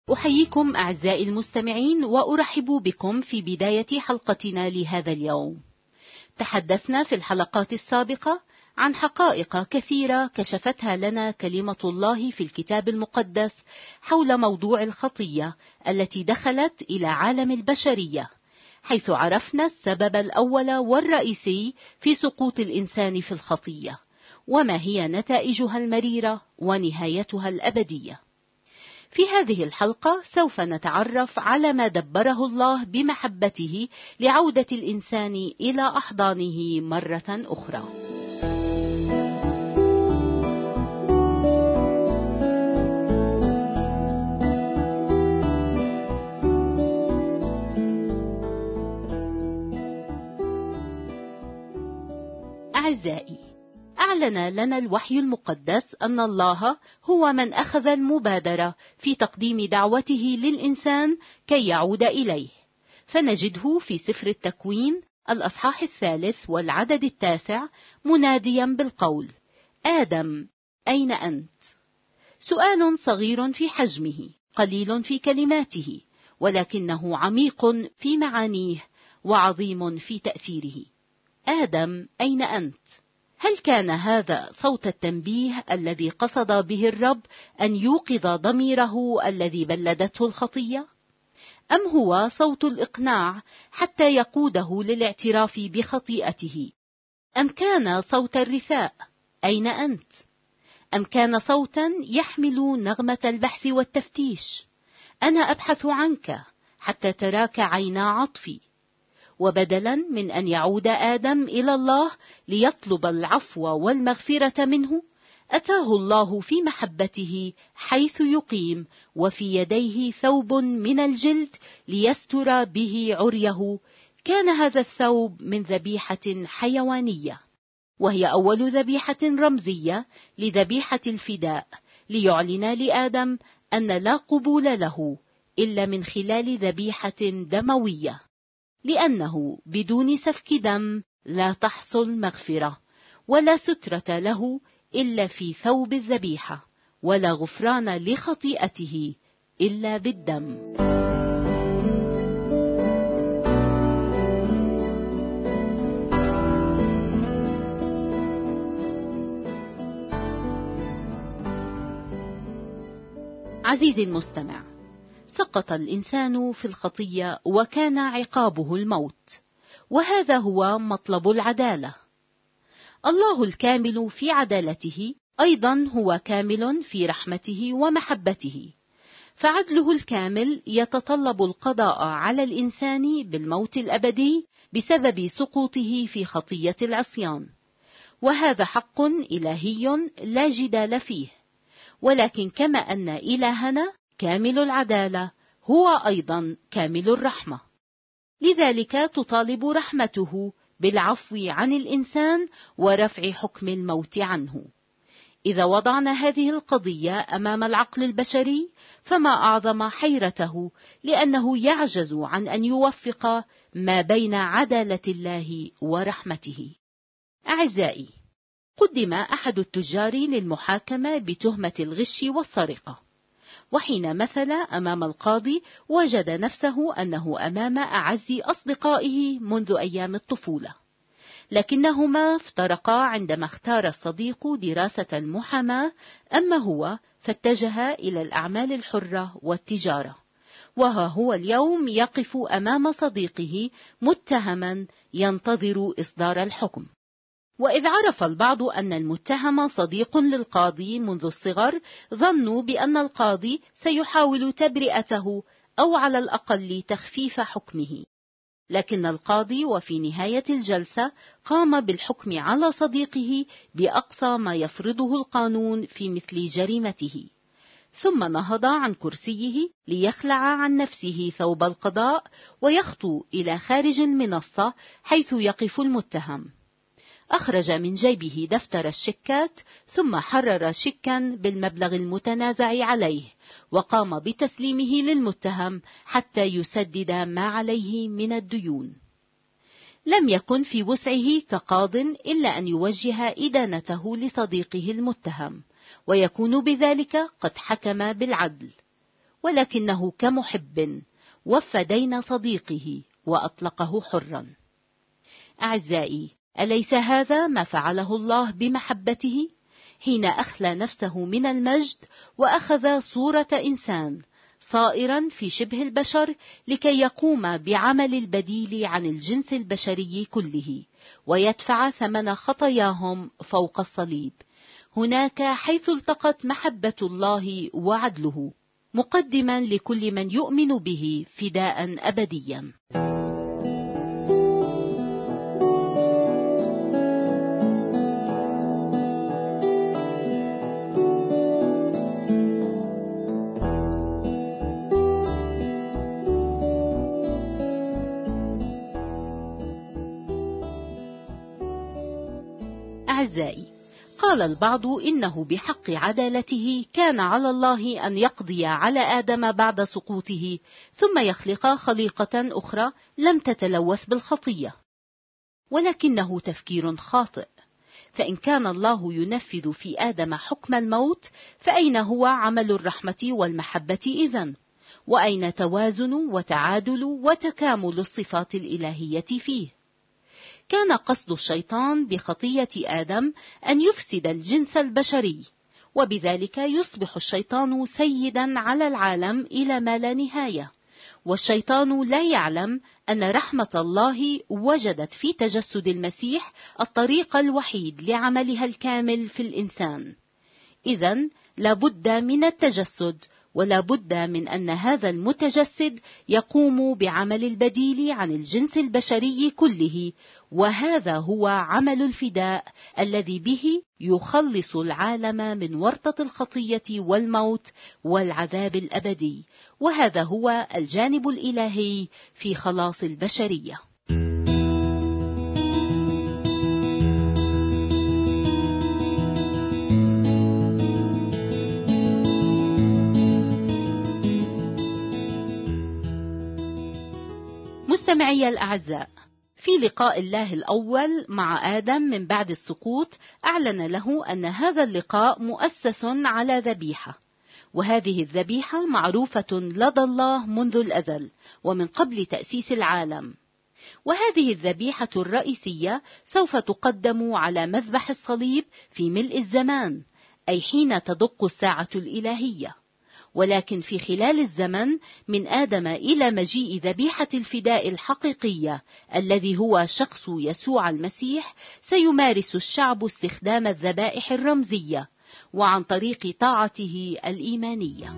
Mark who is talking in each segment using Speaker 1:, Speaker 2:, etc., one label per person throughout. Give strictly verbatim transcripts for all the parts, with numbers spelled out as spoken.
Speaker 1: أحييكم أعزائي المستمعين وأرحب بكم في بداية حلقتنا لهذا اليوم. تحدثنا في الحلقات السابقة عن حقائق كثيرة كشفتها لنا كلمة الله في الكتاب المقدس حول موضوع الخطية التي دخلت إلى عالم البشرية، حيث عرفنا السبب الأول والرئيسي في سقوط الإنسان في الخطية، وما هي نتائجها المريرة ونهايتها الأبدية. في هذه الحلقة سوف نتعرف على ما دبره الله بمحبته لعودة الإنسان إلى أحضانه مرة أخرى. أعزائي، أعلن لنا الوحي المقدس أن الله هو من أخذ المبادرة في تقديم دعوته للإنسان كي يعود إليه، فنجده في سفر التكوين الأصحاح الثالث والعدد التاسع مناديا بالقول: آدم أين أنت؟ سؤال صغير في حجمه، قليل في كلماته، ولكنه عميق في معانيه وعظيم في تأثيره. آدم أين أنت؟ هل كان هذا صوت التنبيه الذي قصد به الرب أن يوقظ ضميره الذي بلدته الخطية؟ أم هو صوت الإقناع حتى يقوده للاعتراف بخطيئته؟ أم كان صوت الرثاء: أين أنت؟ أم كان صوتا يحمل نغمة البحث والتفتيش: أنا أبحث عنك حتى تراك عينا عطفي؟ وبدلا من أن يعود آدم إلى الله ليطلب العفو والمغفرة منه، أتاه الله في محبته حيث يقيم وفي يديه ثوب من الجلد ليستر به عريه. كان هذا الثوب من ذبيحة حيوانية، وهي أول ذبيحة رمزية لذبيحة الفداء، ليعلن لآدم أن لا قبول له إلا من خلال ذبيحة دموية، لأنه بدون سفك دم لا تحصل مغفرة، ولا سترة له إلا في ثوب الذبيحة، ولا غفران لخطيئته إلا بالدم. عزيزي المستمع، سقط الإنسان في الخطية وكان عقابه الموت، وهذا هو مطلب العدالة. الله الكامل في عدالته أيضا هو كامل في رحمته ومحبته، فعدله الكامل يتطلب القضاء على الإنسان بالموت الأبدي بسبب سقوطه في خطية العصيان، وهذا حق إلهي لا جدال فيه. ولكن كما أن إلهنا كامل العدالة، هو أيضا كامل الرحمة، لذلك تطالب رحمته بالعفو عن الإنسان ورفع حكم الموت عنه. إذا وضعنا هذه القضية أمام العقل البشري فما أعظم حيرته، لأنه يعجز عن أن يوفق ما بين عدالة الله ورحمته. أعزائي، قدم أحد التجار للمحاكمة بتهمة الغش والسرقة، وحين مثل أمام القاضي وجد نفسه أنه أمام أعز أصدقائه منذ أيام الطفولة، لكنهما افترقا عندما اختار الصديق دراسة المحاماة، أما هو فاتجه إلى الأعمال الحرة والتجارة، وها هو اليوم يقف أمام صديقه متهما ينتظر إصدار الحكم. وإذ عرف البعض أن المتهم صديق للقاضي منذ الصغر، ظنوا بأن القاضي سيحاول تبرئته أو على الأقل تخفيف حكمه، لكن القاضي وفي نهاية الجلسة قام بالحكم على صديقه بأقصى ما يفرضه القانون في مثل جريمته، ثم نهض عن كرسيه ليخلع عن نفسه ثوب القضاء ويخطو إلى خارج المنصة حيث يقف المتهم. أخرج من جيبه دفتر الشيكات، ثم حرر شيكا بالمبلغ المتنازع عليه، وقام بتسليمه للمتهم حتى يسدد ما عليه من الديون. لم يكن في وسعه كقاض إلا أن يوجه إدانته لصديقه المتهم، ويكون بذلك قد حكم بالعدل. ولكنه كمحب وفى دين صديقه وأطلقه حرا. أعزائي، أليس هذا ما فعله الله بمحبته حين أخلى نفسه من المجد وأخذ صورة إنسان صائرا في شبه البشر لكي يقوم بعمل البديل عن الجنس البشري كله ويدفع ثمن خطاياهم فوق الصليب، هناك حيث التقت محبة الله وعدله، مقدما لكل من يؤمن به فداء أبديا. أعزائي، قال البعض إنه بحق عدالته كان على الله أن يقضي على آدم بعد سقوطه ثم يخلق خليقة أخرى لم تتلوث بالخطية، ولكنه تفكير خاطئ. فإن كان الله ينفذ في آدم حكم الموت، فأين هو عمل الرحمة والمحبة إذن؟ وأين توازن وتعادل وتكامل الصفات الإلهية فيه؟ كان قصد الشيطان بخطية آدم أن يفسد الجنس البشري، وبذلك يصبح الشيطان سيدا على العالم إلى ما لا نهاية، والشيطان لا يعلم أن رحمة الله وجدت في تجسد المسيح الطريق الوحيد لعملها الكامل في الإنسان. إذن لابد من التجسد، ولا بد من أن هذا المتجسد يقوم بعمل البديل عن الجنس البشري كله، وهذا هو عمل الفداء الذي به يخلص العالم من ورطة الخطية والموت والعذاب الأبدي، وهذا هو الجانب الإلهي في خلاص البشرية. مستمعي الأعزاء، في لقاء الله الأول مع آدم من بعد السقوط أعلن له أن هذا اللقاء مؤسس على ذبيحة، وهذه الذبيحة معروفة لدى الله منذ الأزل ومن قبل تأسيس العالم، وهذه الذبيحة الرئيسية سوف تقدم على مذبح الصليب في ملء الزمان، أي حين تدق الساعة الإلهية. ولكن في خلال الزمن من آدم إلى مجيء ذبيحة الفداء الحقيقية الذي هو شخص يسوع المسيح، سيمارس الشعب استخدام الذبائح الرمزية وعن طريق طاعته الإيمانية.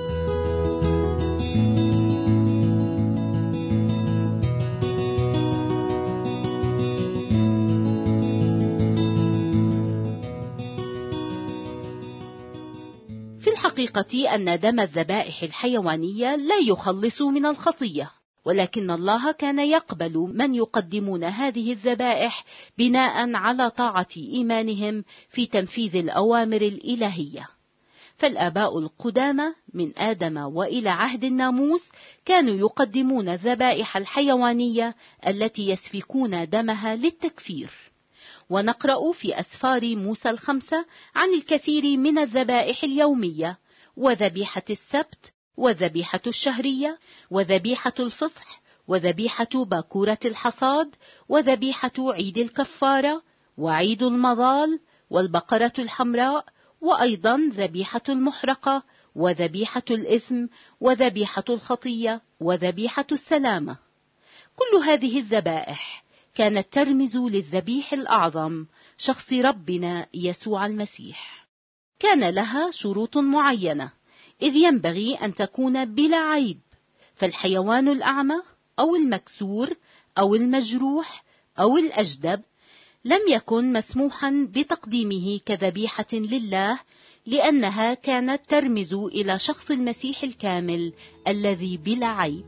Speaker 1: الحقيقة أن دم الذبائح الحيوانية لا يخلص من الخطية، ولكن الله كان يقبل من يقدمون هذه الذبائح بناء على طاعة إيمانهم في تنفيذ الأوامر الإلهية. فالآباء القدامى من آدم وإلى عهد الناموس كانوا يقدمون الذبائح الحيوانية التي يسفكون دمها للتكفير. ونقرأ في أسفار موسى الخمسة عن الكثير من الذبائح اليومية، وذبيحة السبت، وذبيحة الشهرية، وذبيحة الفصح، وذبيحة باكورة الحصاد، وذبيحة عيد الكفارة، وعيد المظال، والبقرة الحمراء، وأيضا ذبيحة المحرقة، وذبيحة الإثم، وذبيحة الخطية، وذبيحة السلامة. كل هذه الذبائح كانت ترمز للذبيح الأعظم، شخص ربنا يسوع المسيح. كان لها شروط معينة، إذ ينبغي أن تكون بلا عيب، فالحيوان الأعمى أو المكسور أو المجروح أو الأجدب لم يكن مسموحا بتقديمه كذبيحة لله، لأنها كانت ترمز إلى شخص المسيح الكامل الذي بلا عيب.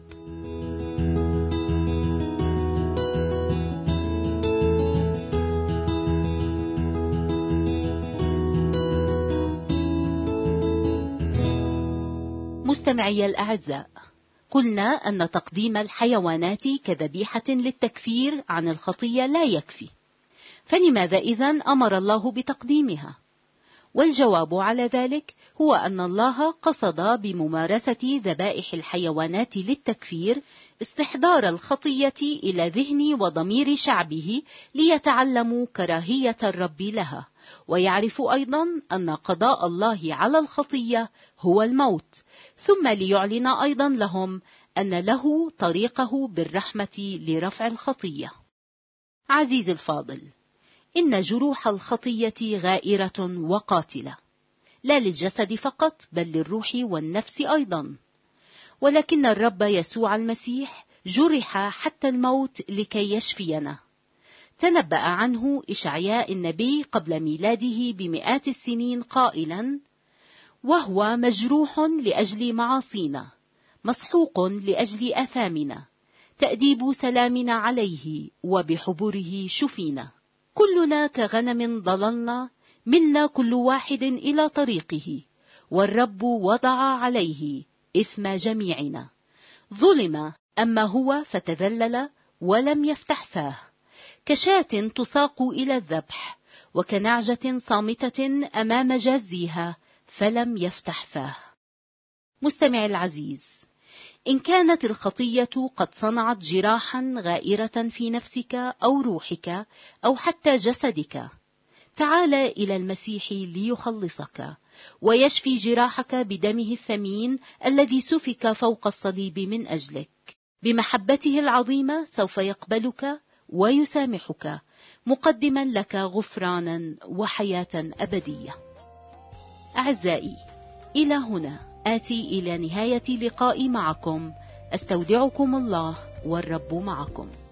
Speaker 1: مستمعي الأعزاء، قلنا أن تقديم الحيوانات كذبيحة للتكفير عن الخطية لا يكفي، فلماذا إذن أمر الله بتقديمها؟ والجواب على ذلك هو أن الله قصد بممارسة ذبائح الحيوانات للتكفير استحضار الخطية إلى ذهن وضمير شعبه ليتعلموا كراهية الرب لها، ويعرفوا أيضا أن قضاء الله على الخطية هو الموت، ثم ليعلن أيضا لهم أن له طريقه بالرحمة لرفع الخطية. عزيزي الفاضل، إن جروح الخطية غائرة وقاتلة، لا للجسد فقط بل للروح والنفس أيضا، ولكن الرب يسوع المسيح جرح حتى الموت لكي يشفينا. تنبأ عنه إشعياء النبي قبل ميلاده بمئات السنين قائلا: وهو مجروح لأجل معاصينا، مسحوق لأجل آثامنا، تأديب سلامنا عليه، وبحبره شفينا. كلنا كغنم ضللنا، ملنا كل واحد إلى طريقه، والرب وضع عليه إثم جميعنا. ظلم أما هو فتذلل ولم يفتح فاه، كشاة تساق إلى الذبح، وكنعجة صامتة أمام جازيها فلم يفتح فاه. مستمع العزيز، إن كانت الخطية قد صنعت جراحا غائرة في نفسك أو روحك أو حتى جسدك، تعال إلى المسيح ليخلصك ويشفي جراحك بدمه الثمين الذي سفك فوق الصليب من أجلك. بمحبته العظيمة سوف يقبلك ويسامحك، مقدما لك غفرانا وحياة أبدية. أعزائي، إلى هنا آتي إلى نهاية لقائي معكم. أستودعكم الله والرب معكم.